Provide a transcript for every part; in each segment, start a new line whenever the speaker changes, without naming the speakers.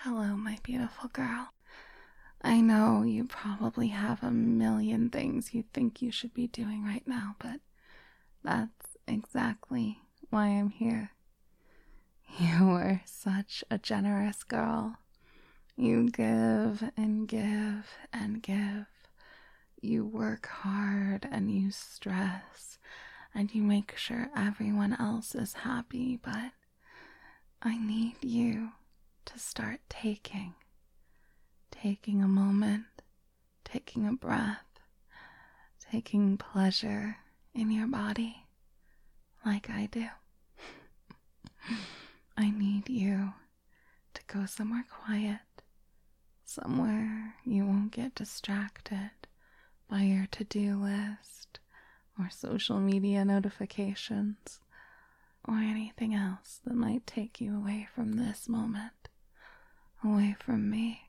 Hello, my beautiful girl. I know you probably have a million things you think you should be doing right now, but that's exactly why I'm here. You are such a generous girl. You give and give and give. You work hard and you stress and you make sure everyone else is happy, but I need you to start taking a moment, taking a breath, taking pleasure in your body like I do. I need you to go somewhere quiet, somewhere you won't get distracted by your to-do list or social media notifications or anything else that might take you away from this moment, away from me.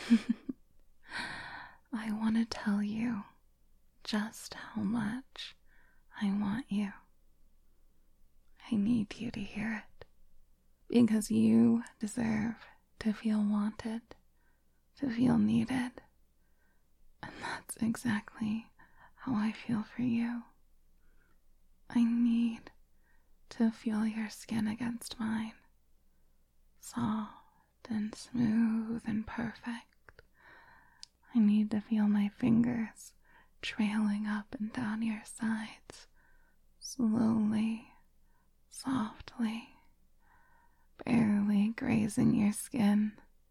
I want to tell you just how much I want you. I need you to hear it because you deserve to feel wanted, to feel needed, and that's exactly how I feel for you. I need to feel your skin against mine, soft and smooth and perfect. I need to feel my fingers trailing up and down your sides, slowly, softly, barely grazing your skin.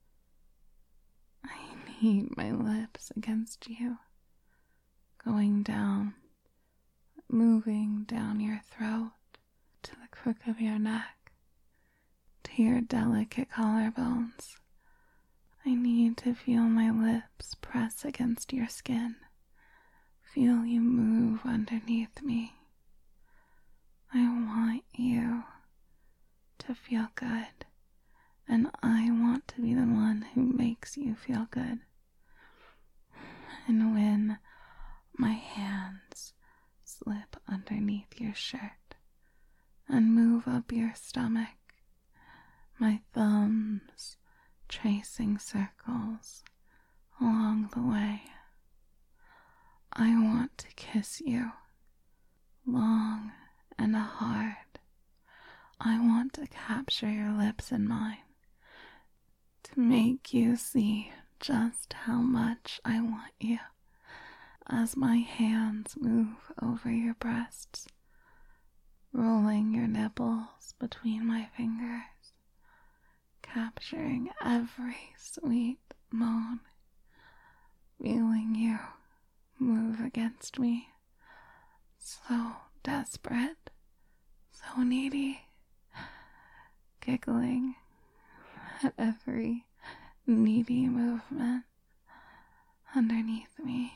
I need my lips against you, going down, moving down your throat, to the crook of your neck, to your delicate collarbones. I need to feel my lips press against your skin, feel you move underneath me. I want you to feel good, and I want to be the one who makes you feel good. And when my hands slip underneath your shirt and move up your stomach, my thumbs tracing circles along the way, I want to kiss you long and hard. I want to capture your lips in mine, to make you see just how much I want you as my hands move over your breasts, rolling your nipples between my fingers, capturing every sweet moan, feeling you move against me, so desperate, so needy, giggling at every needy movement underneath me,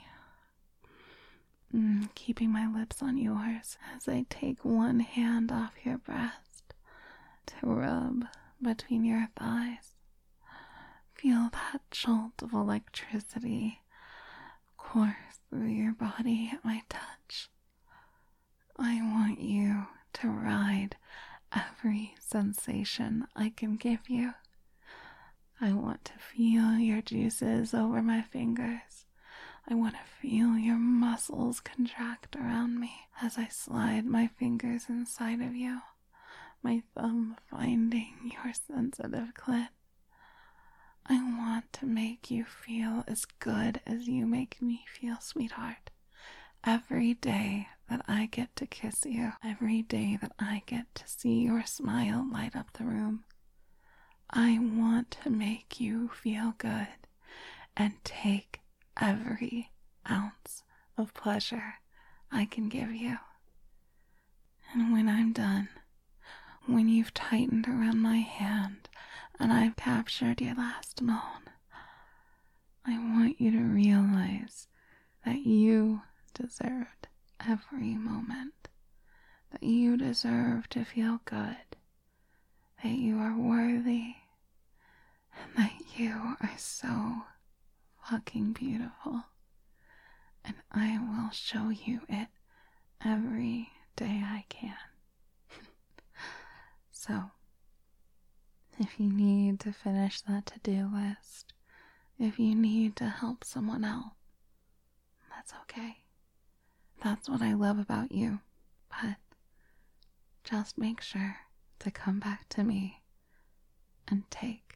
keeping my lips on yours as I take one hand off your breast to rub between your thighs. Feel that jolt of electricity course through your body at my touch. I want you to ride every sensation I can give you. I want to feel your juices over my fingers. I want to feel your muscles contract around me as I slide my fingers inside of you, my thumb finding your sensitive clit. I want to make you feel as good as you make me feel, sweetheart. Every day that I get to kiss you, every day that I get to see your smile light up the room, I want to make you feel good and take every ounce of pleasure I can give you. And when I'm done, when you've tightened around my hand and I've captured your last moan, I want you to realize that you deserved every moment, that you deserve to feel good, that you are worthy, and that you are so fucking beautiful. And I will show you it every day I can. So, If you need to finish that to-do list, if you need to help someone else, that's okay. That's what I love about you. But just make sure to come back to me and take